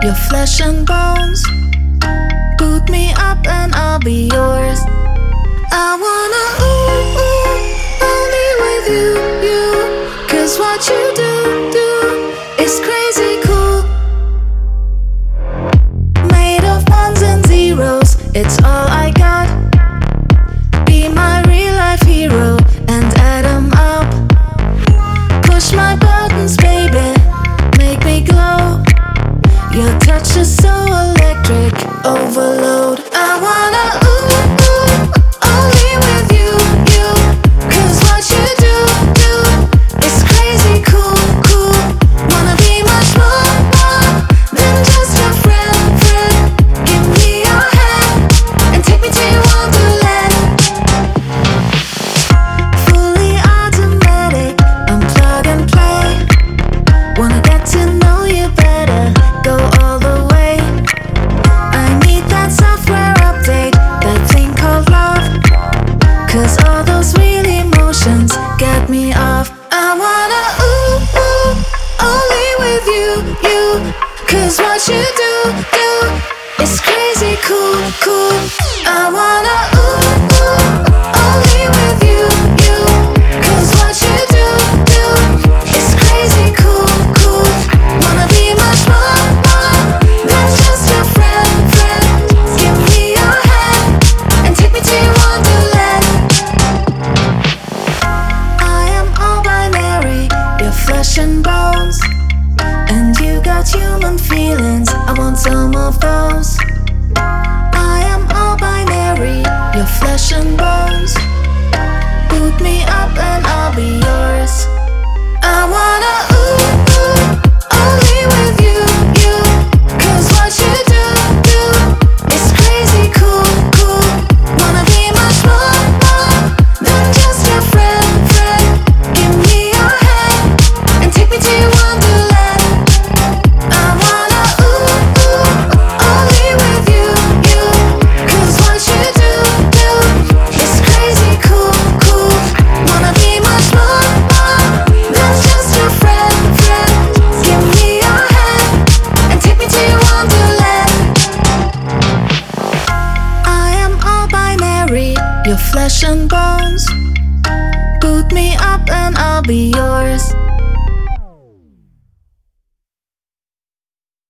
your flesh and bones. Boot me up and I'll be yours. I wanna ooh, ooh, only with you, you. 'Cause what you do is crazy cool. Made of ones and zeros, it's all I got. Be my real life hero and add 'em up. Push my buttons, baby, make me glow. Your touch is so electric, overload. I wanna ooh, ooh, only with you, you. 'Cause what you do is crazy cool, cool. Wanna be much more, more than just your friend, friend. Give me your hand and take me to Wonderland. Fully automatic, I'm plug and play. Wanna get to know you better, go all the way. I need that software update, that thing called love. 'Cause all those real emotions get me off. I wanna ooh, ooh, only with you, you. 'Cause what you do is crazy cool, cool. I wanna ooh, ooh, only with you, you. 'Cause what you do is crazy cool, cool. Wanna be much more, more than just your friend, friend. Give me your hand and take me to Wonderland. I am all binary, you're flesh and bones. And you got human feelings, I want some of those. I am all binary, you're flesh and bones. Boot me up and I'll be yours. I wanna ooh, ooh, only with you, you. 'Cause what you do is crazy cool, cool. Wanna be much more, more than just your friend, friend. Give me your hand and take me to Wonderland. I wanna ooh, ooh, only with you, you. 'Cause what you do is crazy cool, cool. Wanna be much more, more than just your friend, friend. Give me your hand and take me to Wonderland. I am all binary, you're flesh and bones. Boot me up and I'll be yours.